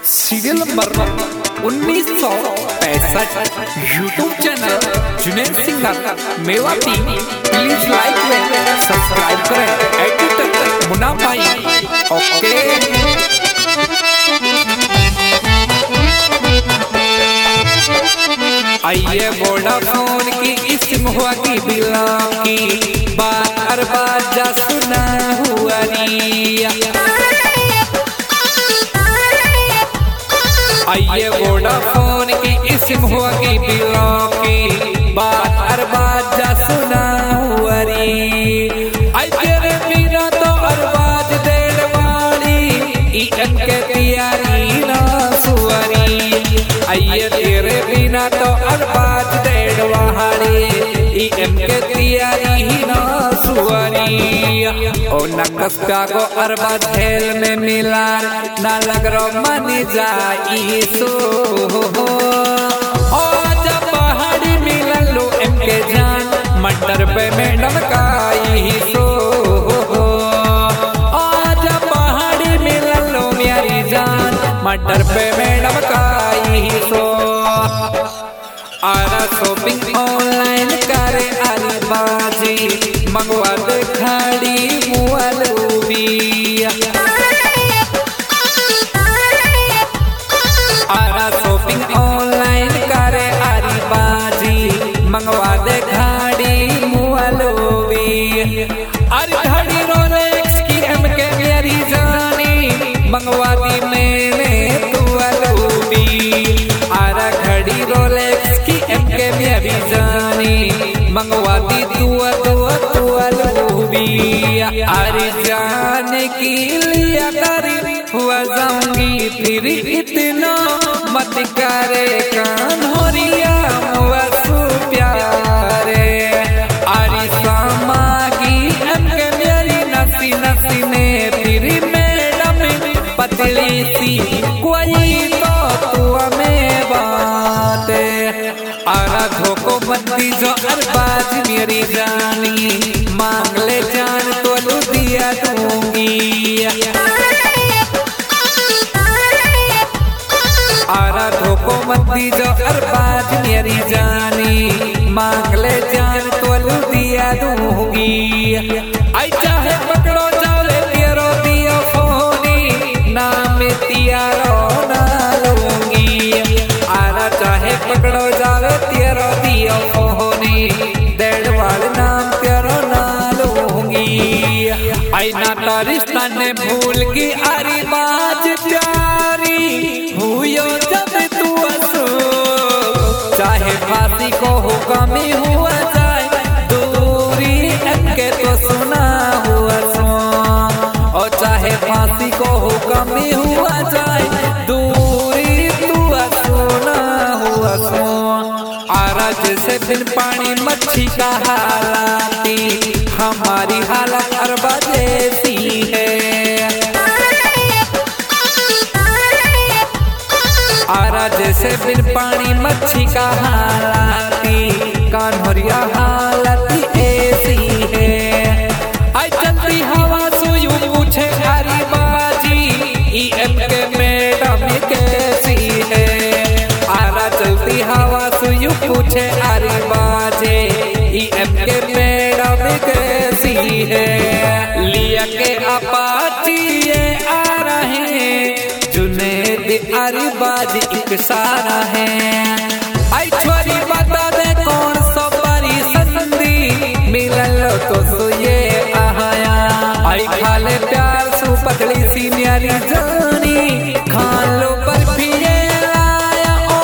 Serial number 1965 YouTube channel Junaid singer Mewati. Please like करें, subscribe करें। Editor मुन्ना भाई। ओके आइए वोडाफोन की इस मुआ की बिला की बार बाजा सुना हुआ रिया। आइए वोडाफोन की इस मुआ की बिला की बार बाजा सुना हुआ री। आई तेरे बिना तो अरबाज देर वाली ईन के तैयारी ना सुअरी। आइए तेरे बिना तो अरबाज देर वाली ईन के तैयारी ना सुअरी। ओ नकस का को अरबाज हेल में मिला ना लग रो मन जाई सो। ओ जब पहाड़ी मिलन लो इनके जान मटर पे में डमकाई सो। ओ जब पहाड़ी मिलन लो मेरी जान मटर पे में डमकाई सो। आरा शॉपिंग ऑनलाइन करे अरबाजी मंगवा दे खाड़ी मुआलूबी। आरा शॉपिंग ऑनलाइन करे अरबाजी मंगवा दे खाड़ी मुआलूबी। अरे घड़ी रोलेक्स की एमके मेरी जानी मंगवा दी मैंने तुआलूबी। आरा घड़ी रोलेक्स की एमके मेरी जानी मंगवा दी तुआलूबी। अरे जाने की लिया करी हुआ जाऊंगी फिर इतना मत करे कान हो रिया वसु प्यारे। अरे सामागी एमके मेरी नसी नसी ने फिर मैडम पतली सी कोई तो तू में बात। आरा धोको मत दीजो अरबाज मेरी जानी मांग ले जान तो लू दिया दूंगी। आरा धोको मत दीजो अरबाज मेरी जानी मांग ले जान तो लू दिया दूंगी। आई चाहे पकड़ो जाले तेरो दियो फोनी नाम तियारो ना लूंगी। आरा चाहे पकड़ो जाले तेरो दियो फोनी देड़ वाले नाम तेरो ना लूंगी। आई ना तारिस्ता ने भूल की अरबाज प्यारी हुयो जब तू असो। चाहे फांसी को हुक्म हुआ जाए दूरी इनके तो सुना हुआ सो। और चाहे फांसी को हुक्म हुआ जाए दूरी तू सुना हुआ सो। आरा जैसे बिन पानी मच्छी का हालाती हमारी हालत अरबा जैसी है। आरा जैसे बिन पानी मच्छी का हालाती कान्हरिया हालत ऐसी है। आई चलती हवा सुयू पूछे अरबाजी ई एम के मैडम कैसी है। आरा चलती हवा सुयू पूछे अरबाजे ई एम के मैडम कैसी है। लिया के अपाची ये आ रहे जुनेद अरबाज एक सारा है। आई छोरी बता दे कौन सो बड़ी संदी मिलल तो सो ये आया। आई खाले प्यार सु पतली सी मेरी जानी खान लो बर्फी ये लाया ओ।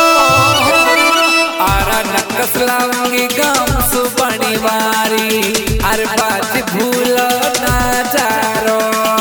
आरा नकस लाऊंगी गाम सु बड़ी वारी अरबाज भूलो ना जारो।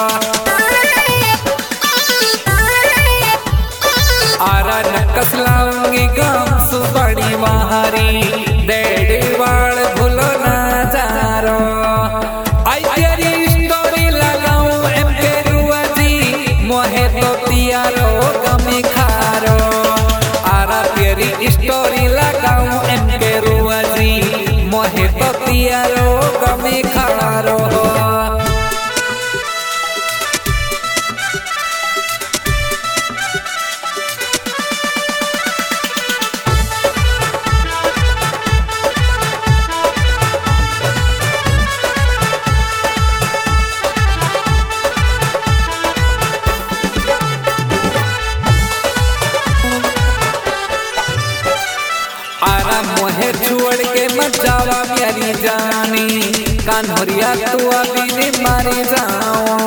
आरा नकस लाऊंगी गाम सु बड़ी मारी डेढ़ वाल भूलो ना जारो। आई तेरी स्टोरी लगाऊं एम के रुआ जी मोहे तो तियारो गमी खारो। आरा तेरी स्टोरी लगाऊं एम के रुआ जी मोहे तो तियारो गमी खारो। मोहे छोड़ के मत जावा मेरी जानी, कान्हरिया तू अभी ने मारे जाओ।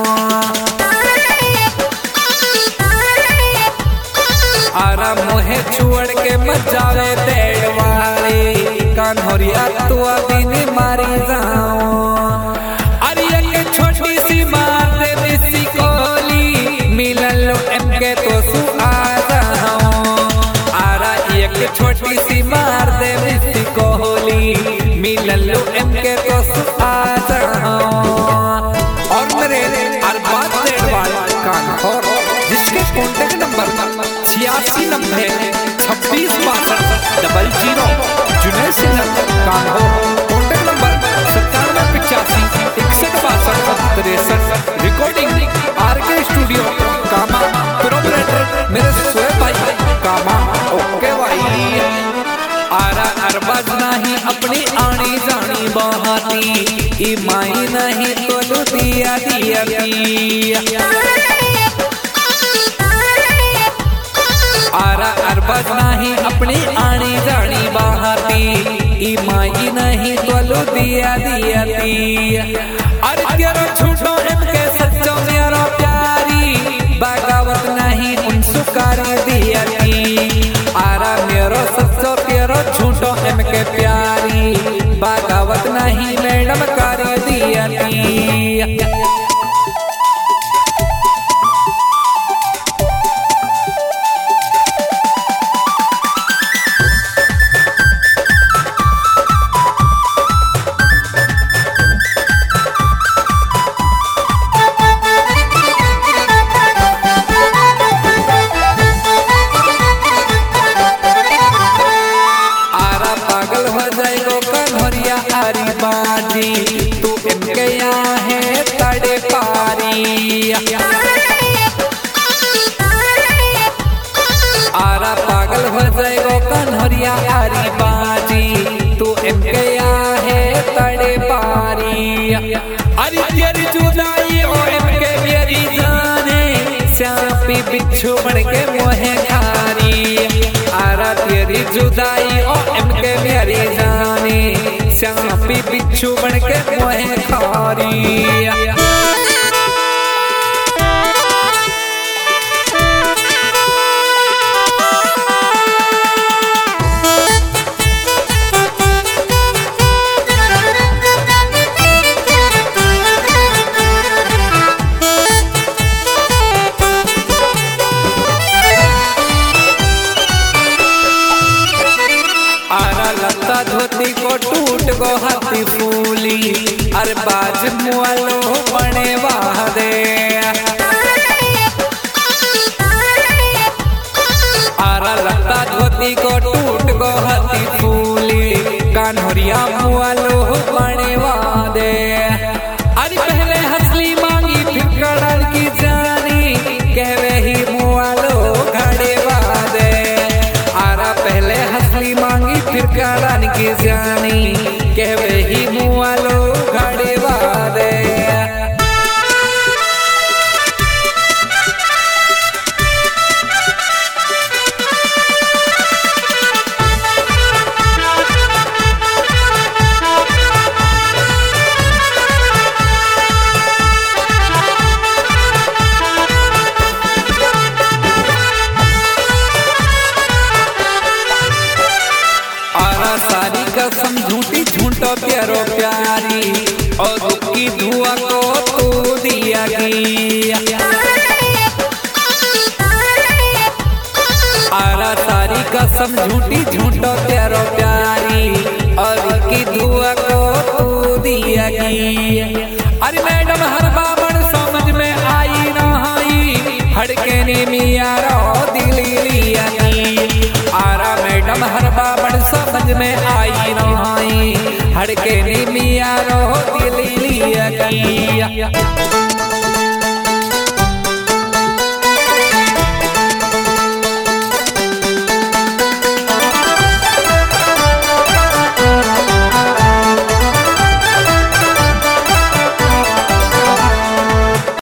आरा मोहे छोड़ के मत जावे देड़वाले, कान्हरिया तू अभी ने मारे जाओ। अरे एक छोटी सी मार दे मिसी कोली, मिलन लो एमके तो सु आ जाओ। आरा एक छोटी सी मार दे मिसी कोली, मिलन लो एमके तो सु आ जाओ। और मेरे अरबाज देड़वाल कान्होर, जिसके contact number 8690 26 62 00, Junaid Singh Kanhor. Contact number 9785 61 62 63। Recording RK studio Kama, proprietor मेरे शोएब भाई कामा। ओके भाई। आरा अरबाज नहीं अपनी आनी जानी बहाती, ई माई नहीं तो दिया दिया दिया। आरा अरबाज नहीं अपनी आनी जानी बहाती, ई माई नहीं तो दिया दिया दिया। अरे तेरा झूठो इनके सच्चो मेरा प्यारी, बगावत नहीं उन सुकारी दिया दी। आरा मेरो सच्चो तेरो झूठो इनके प्यारी, बगावत नहीं मैडम कारी दिया दी। आरी बाजी तू इनके यहाँ है तड़े पारी। आरा पागल हो जाएगो कन्हरिया आरी बाजी, तू इनके यहाँ है तड़े पारी। अरे तेरी जुदाई ओ इनके मेरी जाने, श्यापी बिच्छू बन के मोहे खारी। आरा तेरी जुदाई ओ इनके मेरी जाने, श्यापी बिच्छू बन के मोहे खारी। लता धोती को टूट गो हाथी फूली, अरबाज मुआलो बने वादे। आरा लता धोती को टूट गो हाथी फूली, कान्हरिया मुआलो बने वादे। अरे पहले हंसली मांगी फिर कड़ल की जानी, कहवे ही मुआलो घड़े वादे। आरा पहले हंसली मांगी फिर करान की जानी, कहवे ही मुआलो घड़े वादे। सारी कसम झूठी झूठो प्यारो प्यारी, और रुकी धुआ को तू दिया गया। आरा सारी कसम झूठी झूठो प्यारो प्यारी, और रुकी धुआ को तू दिया गया। अरे मैडम हर बाबन समझ में आई नहीं, हड़के ने मिया रो दिली लिया। आरा मैडम हर बाबन समझ में आई नहीं, हड़के ने मिया रो दिली लिया।